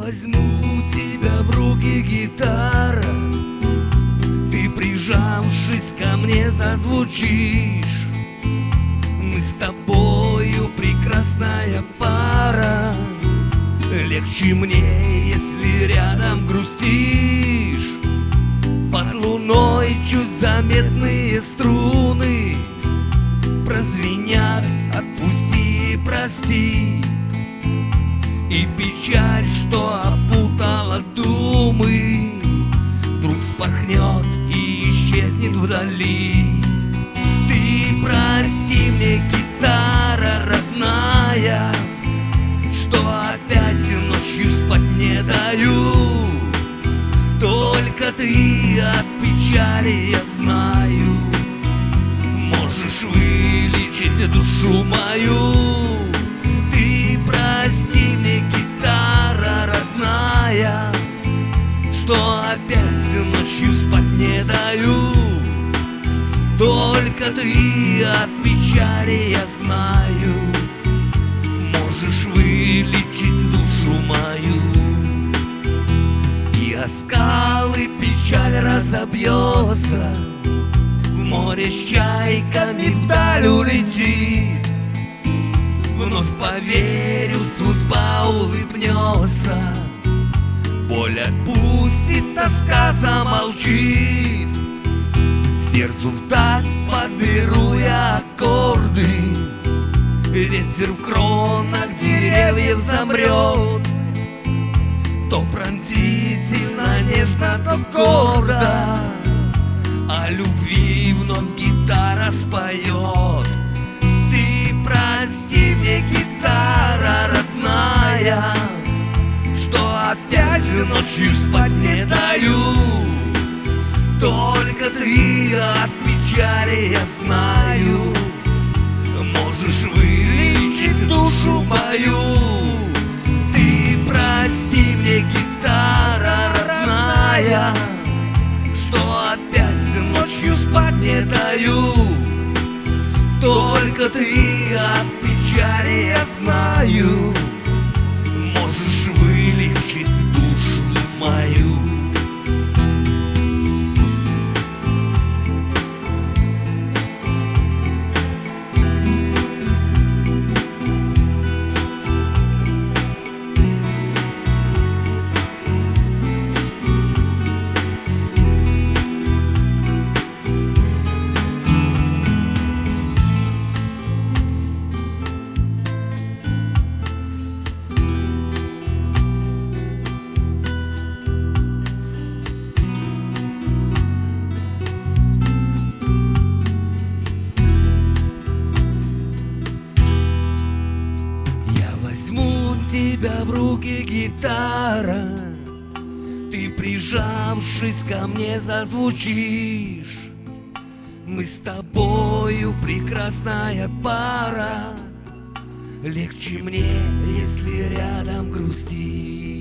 возьму тебя в руки, гитара, ты, прижавшись ко мне, зазвучишь. Мы с тобою прекрасная пара. Легче мне, если рядом грустишь. Под луной чуть заметные струны прозвенят: отпусти и прости. И печаль, что опутала думы, вдруг вспорхнет и исчезнет вдали. Ты прости мне, гитара родная, что опять ночью спать не даю. Только ты от печали, я знаю, можешь вылечить душу мою. Ты прости мне, гитара родная, что опять ночью спать не даю. Только ты от печали, я знаю, можешь вылечить душу мою. И о скалы печаль разобьется, в море с чайками вдаль улетит. Вновь поверю, судьба улыбнется, боль отпустит, тоска замолчит. Сердцу вдаль подберу я аккорды, ветер в кронах деревьев замрет. То пронзительно, нежно, то гордо о любви вновь гитара споет. Ты прости мне, гитара родная, что опять ночью спать не даю. Только ты от печали, я знаю, можешь вылечить душу мою. Ты прости мне, гитара родная, что опять ночью спать не даю. Только ты от печали, я знаю, можешь вылечить душу мою. Тебя в руки, гитара, ты, прижавшись ко мне, зазвучишь. Мы с тобою прекрасная пара. Легче мне, если рядом грустишь.